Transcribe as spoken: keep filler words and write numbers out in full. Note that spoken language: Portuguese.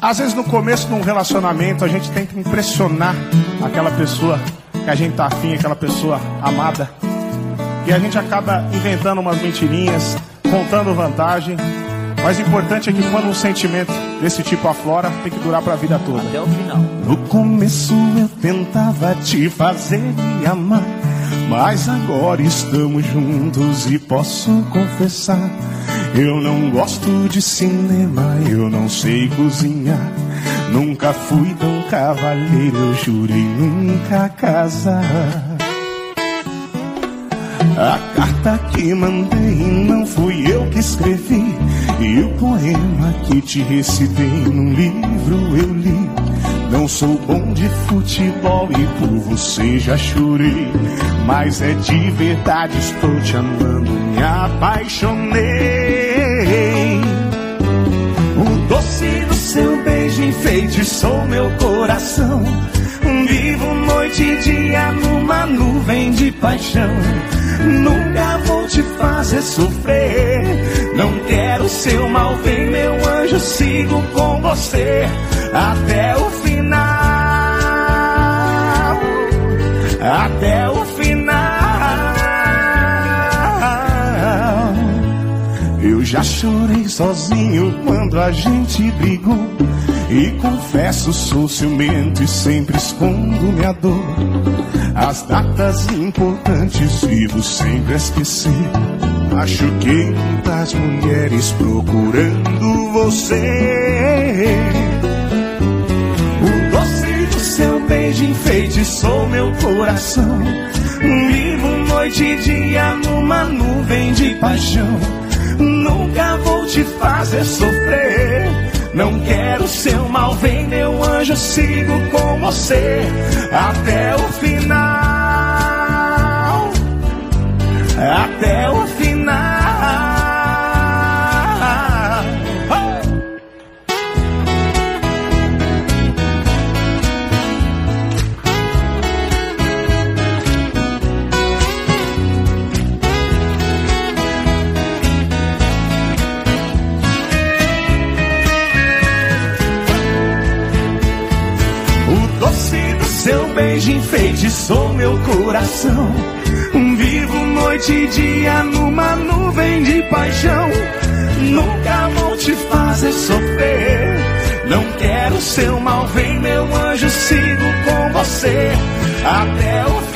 Às vezes no começo de um relacionamento a gente tem que impressionar aquela pessoa que a gente tá afim, aquela pessoa amada. E a gente acaba inventando umas mentirinhas, contando vantagem. Mas o importante é que quando um sentimento desse tipo aflora, tem que durar pra vida toda. Até o final. No começo eu tentava te fazer me amar, mas agora estamos juntos e posso confessar: eu não gosto de cinema, eu não sei cozinhar, nunca fui tão cavalheiro, eu jurei nunca casar. A carta que mandei não fui eu que escrevi, e o poema que te recitei num livro eu li. Não sou bom de futebol e por você já chorei, mas é de verdade, estou te amando, me apaixonei. O doce do seu beijo enfeitiçou meu coração, vivo noite e dia numa nuvem de paixão. Nunca vou te fazer sofrer, não quero seu mal, vem meu anjo, sigo com você até o final, até o final. Eu já chorei sozinho quando a gente brigou, e confesso, sou ciumento e sempre escondo minha dor. As datas importantes vivo sempre a esquecer. Machuquei muitas mulheres procurando você. O doce do seu beijo enfeitiçou meu coração, vivo noite e dia numa nuvem de paixão. Nunca vou te fazer sofrer, não quero seu mal, vem meu anjo, sigo com você até o final, até o final. Seu beijo enfeitiçou meu coração, vivo noite e dia numa nuvem de paixão. Nunca vou te fazer sofrer, não quero seu mal, vem meu anjo, sigo com você até o fim.